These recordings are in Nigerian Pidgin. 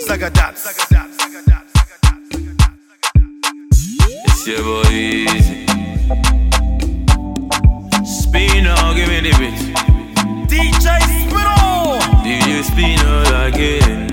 Zagadats. It's your boy Easy. Spino, give me the beat. DJ Spino. DJ Spino again.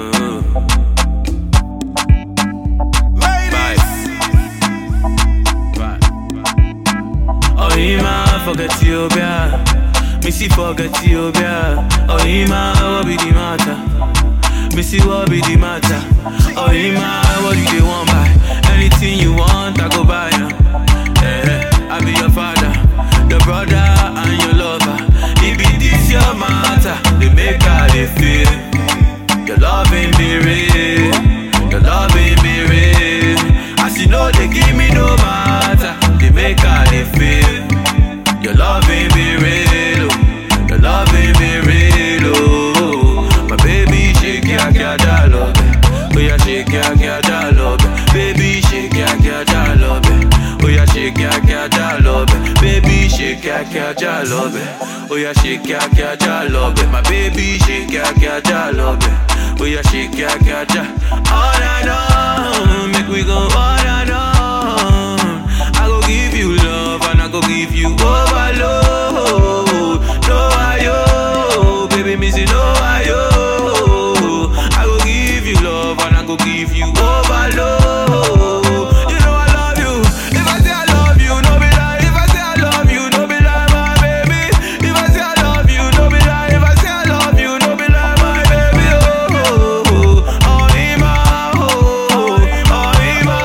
Oh, Ima, forget Ethiopia. Missy, forget Ethiopia. Oh, Ima, what be the matter? Missy, what be the matter? Oh, Ima, what do they want buy? Anything you want, I go buy ya. I be your father, your brother, and your lover. It be this your matter. They make how they feel. Your love ain't be real. Your love ain't be real. As you know, they give me no matter. They make how they feel. Your love ain't be real. Your love ain't be real. Oh, my baby, shake ya, ya, love. Oh, yeah, shake ya, ya, love. Baby, shake ya, ya, love. Oh, yeah, shake ya, ya, love. Baby, shake ya, ya, love. Oh, yeah, shake ya, ya, love. My baby, shake ya, ya, love. Oh, yeah, shake ya, ya. All I know, make we go all I know. I go give you love and I go give you overload. No, I baby, missy, no, I go give you love and I go give you overload. You know I love you. If I say I love you, no be lie. If I say I love you, no be lie, my baby. If I say I love you, no be lie. If I say I love you, no be lie, my baby. Oh, Ima, oh, Ima,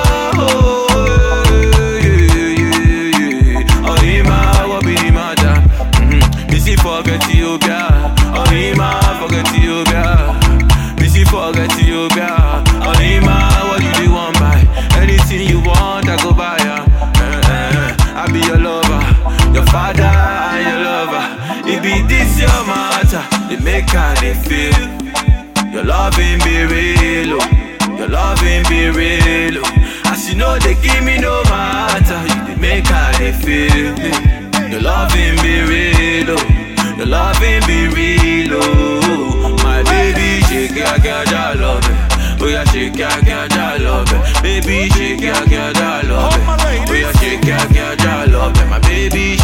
oh, Ima, what be the matter? Missy, forget Ethiopia. Oh, Ima, forget Ethiopia. Missy, forget Ethiopia. Oh, Ima, what do you want buy? Anything you want, I go buy ya. I be your lover, your father and your lover. It be this your matter. They make how they feel. Your love ain't be real. Your love ain't be real. As you know, they give me no matter. They make how they feel. Your love ain't be real. Your love ain't be real. My baby, shake ya, ya, love. Oh, yeah, shake ya, ya, love. Baby, shake ya, ya, love. Oh, yeah, shake ya, ya, love. My baby,